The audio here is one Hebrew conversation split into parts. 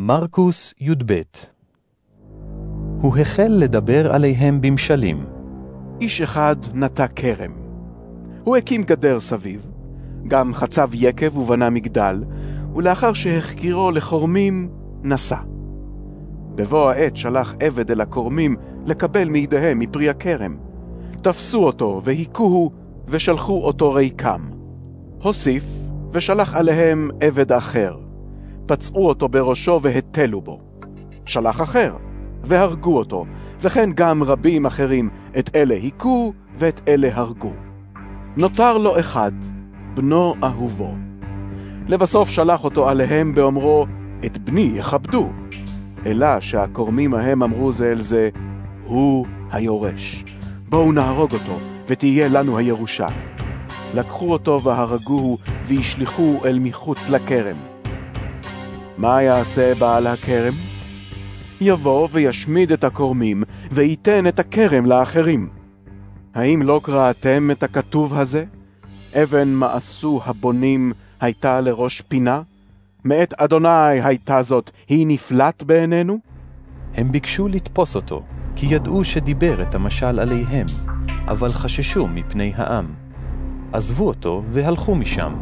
מרקוס י"ב. הוא החל לדבר עליהם במשלים. איש אחד נטע כרם. הוא הקים גדר סביב, גם חצב יקב ובנה מגדל, ולאחר שהחקירו לחורמים, נסע. בבוא העת שלח עבד אל הכורמים לקבל מידיהם מפרי הכרם. תפסו אותו והיכוהו ושלחו אותו ריקם. הוסיף ושלח עליהם עבד אחר. פצעו אותו בראשו והטלו בו. שלח אחר והרגו אותו, וכן גם רבים אחרים, את אלה היכו ואת אלה הרגו. נותר לו אחד, בנו אהובו. לבסוף שלח אותו עליהם באומרו, את בני יכבדו. אלא שהכורמים ההם אמרו זה אל זה, הוא היורש. בואו נהרוג אותו, ותהיה לנו הירושה. לקחו אותו והרגוהו, וישליחו אל מחוץ לכרם. מה יעשה בעל הכרם? יבוא וישמיד את הכורמים, וייתן את הכרם לאחרים. האם לא קראתם את הכתוב הזה? אבן מעשו הבונים הייתה לראש פינה? מאת אדוני הייתה זאת, היא נפלט בעינינו? הם ביקשו לתפוס אותו, כי ידעו שדיבר את המשל עליהם, אבל חששו מפני העם. עזבו אותו והלכו משם.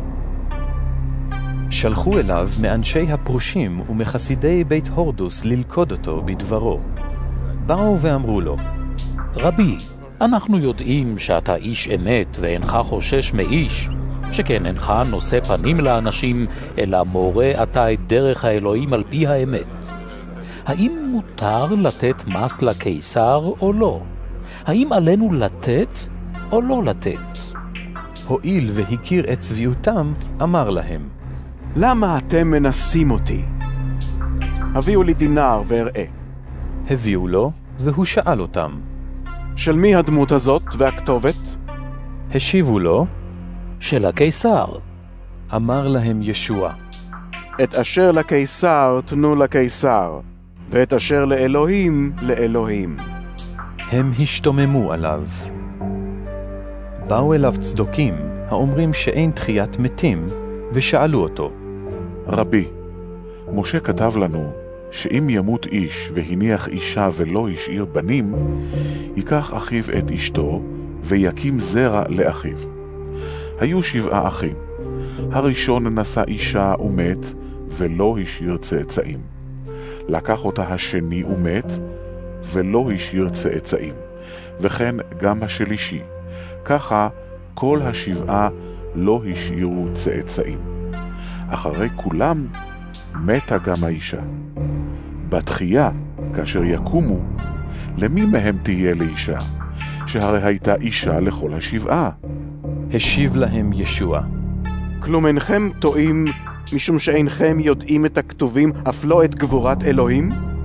שלחו אליו מאנשי הפרושים ומחסידי בית הורדוס ללכוד אותו בדברו. באו ואמרו לו, רבי, אנחנו יודעים שאתה איש אמת ואינך חושש מאיש, שכן אינך נושא פנים לאנשים, אלא מורה אתה את דרך האלוהים על פי האמת. האם מותר לתת מס לקיסר או לא? האם עלינו לתת או לא לתת? הואיל והכיר את צביעותם, אמר להם, למה אתם מנסים אותי? הביאו לי דינר ואראה. הביאו לו, והוא שאל אותם, של מי הדמות הזאת והכתובת? השיבו לו, של הקיסר. אמר להם ישוע, את אשר לקיסר תנו לקיסר, ואת אשר לאלוהים לאלוהים. הם השתוממו עליו. באו אליו צדוקים, האומרים שאין תחיית מתים, ושאלו אותו, רבי, משה כתב לנו שאם ימות איש והניח אישה ולא השאיר בנים, ייקח אחיו את אשתו ויקים זרע לאחיו. היו 7 אחים. הראשון נשא אישה ומת ולא השאיר צאצאים. לקח אותה השני ומת ולא השאיר צאצאים. וכן גם השלישי. ככה כל 7 לא השאירו צאצאים. אחרי כולם מתה גם האישה. בתחייה, כאשר יקומו, למי מהם תהיה לאישה? שהרי הייתה אישה לכל 7. השיב להם ישוע, כלום אינכם טועים, משום שאינכם יודעים את הכתובים, אף לא את גבורת אלוהים?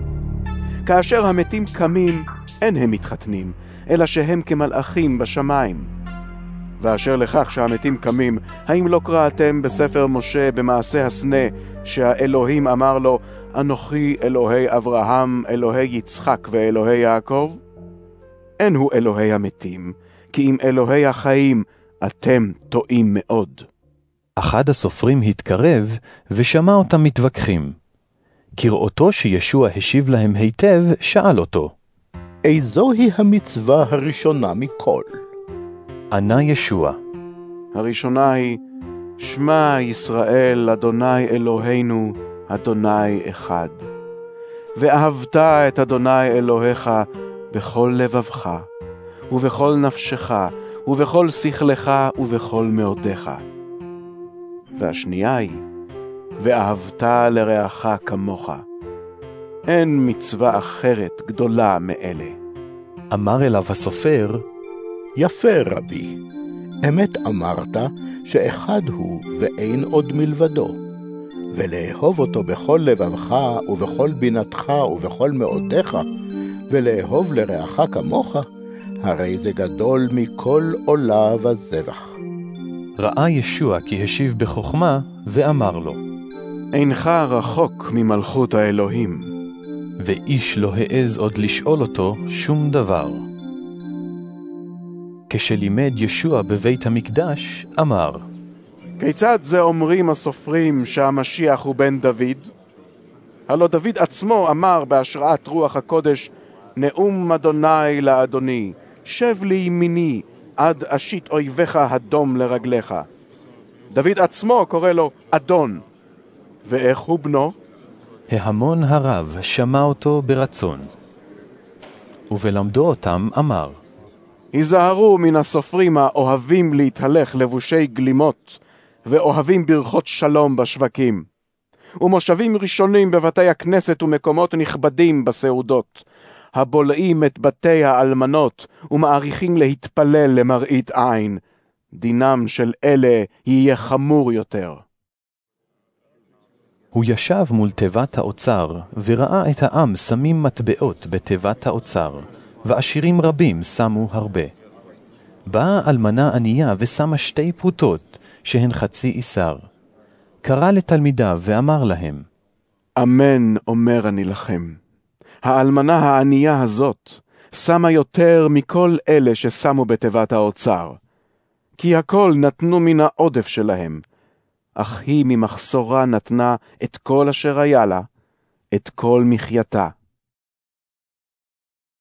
כאשר המתים קמים, אין הם מתחתנים, אלא שהם כמלאכים בשמיים. ואשר לכך שהמתים קמים, האם לא קראתם בספר משה במעשה הסנה, שהאלוהים אמר לו, אנוכי אלוהי אברהם, אלוהי יצחק ואלוהי יעקב? אין הוא אלוהי המתים, כי אם אלוהי החיים אתם טועים מאוד. אחד הסופרים התקרב ושמע אותם מתווכחים. כראותו שישוע השיב להם היטב, שאל אותו, איזוהי המצווה הראשונה מכל? ענה ישוע, הראשונה היא, שמע ישראל אדוני אלוהינו, אדוני אחד. ואהבת את אדוני אלוהיך בכל לבבך, ובכל נפשך, ובכל שכלך, ובכל מאודך. והשנייה היא, ואהבת לרעך כמוך. אין מצווה אחרת גדולה מאלה. אמר אליו הסופר, יפה רבי, אמת אמרת שאחד הוא ואין עוד מלבדו, ולאהוב אותו בכל לבבך ובכל בינתך ובכל מאודך, ולאהוב לרעך כמוך, הרי זה גדול מכל עולה וזבח. ראה ישוע כי השיב בחוכמה, ואמר לו, אינך רחוק ממלכות האלוהים. ואיש לא העז עוד לשאול אותו שום דבר. כשלימד ישוע בבית המקדש, אמר, כיצד זה אומרים הסופרים שהמשיח הוא בן דוד? הלא דוד עצמו אמר בהשראת רוח הקודש, נאום אדוני לאדוני, שב לימיני עד אשית אויביך הדום לרגליך. דוד עצמו קורא לו אדון. ואיך הוא בנו? ההמון הרב שמע אותו ברצון. ובלמדו אותם אמר, היזהרו מן הסופרים האוהבים להתהלך לבושי גלימות, ואוהבים ברכות שלום בשווקים, ומושבים ראשונים בבתי הכנסת ומקומות נכבדים בסעודות, הבולעים את בתי האלמנות ומעריכים להתפלל למראית עין. דינם של אלה יהיה חמור יותר. הוא ישב מול תיבת האוצר, וראה את העם שמים מטבעות בתיבת האוצר, ועשירים רבים שמו הרבה. באה אלמנה ענייה ושמה 2 פרוטות, שהן חצי איסר. קרא לתלמידיו ואמר להם, אמן אומר אני לכם, האלמנה הענייה הזאת שמה יותר מכל אלה ששמו בתיבת האוצר, כי הכל נתנו מן העודף שלהם, אך היא ממחסורה נתנה את כל אשר היה לה, את כל מחייתה.